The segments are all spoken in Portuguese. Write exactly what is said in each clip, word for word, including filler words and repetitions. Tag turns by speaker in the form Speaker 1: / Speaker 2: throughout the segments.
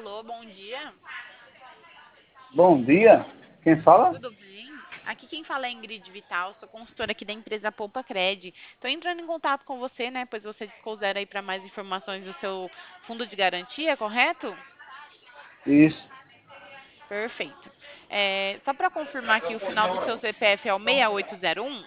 Speaker 1: Alô, bom dia.
Speaker 2: Bom dia. Quem fala?
Speaker 1: Tudo bem? Aqui quem fala é Ingrid Vital, sou consultora aqui da empresa Poupa Cred. Estou entrando em contato com você, né? Pois você ficou zero aí para mais informações do seu fundo de garantia, correto?
Speaker 2: Isso,
Speaker 1: Perfeito. É, só para confirmar aqui, o final do seu C P F é o seis oito zero um?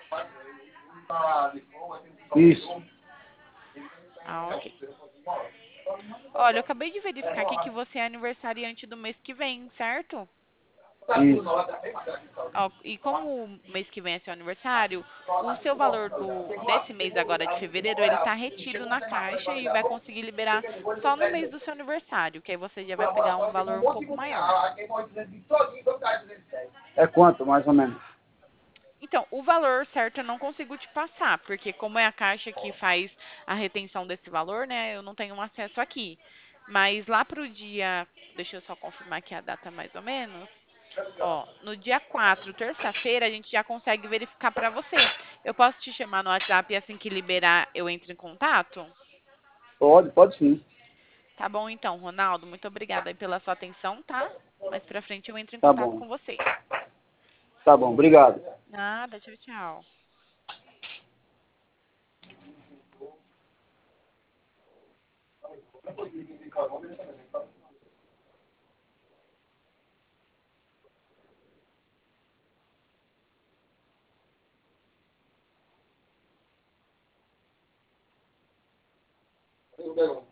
Speaker 2: isso,
Speaker 1: Ah, ok. Olha, eu acabei de verificar aqui que você é aniversariante do mês que vem, certo?
Speaker 2: isso.
Speaker 1: Ó, e como o mês que vem é seu aniversário, o seu valor do, desse mês agora de fevereiro, ele está retido na caixa e vai conseguir liberar só no mês do seu aniversário, que aí você já vai pegar um valor um pouco maior.
Speaker 2: É quanto, mais ou menos?
Speaker 1: Então, o valor certo eu não consigo te passar, porque como é a caixa que faz a retenção desse valor, né, eu não tenho um acesso aqui. Mas lá para o dia, deixa eu só confirmar aqui a data mais ou menos. Ó, no dia quatro, terça-feira, a gente já consegue verificar para você. Eu posso te chamar no WhatsApp e assim que liberar eu entro em contato?
Speaker 2: Pode, pode sim.
Speaker 1: Tá bom então, Ronaldo. Muito obrigada aí pela sua atenção, tá? Mais pra frente eu entro em
Speaker 2: Tá
Speaker 1: contato
Speaker 2: bom.
Speaker 1: com você.
Speaker 2: Tá bom, obrigado.
Speaker 1: Nada, tchau, tchau.
Speaker 2: Tudo bem.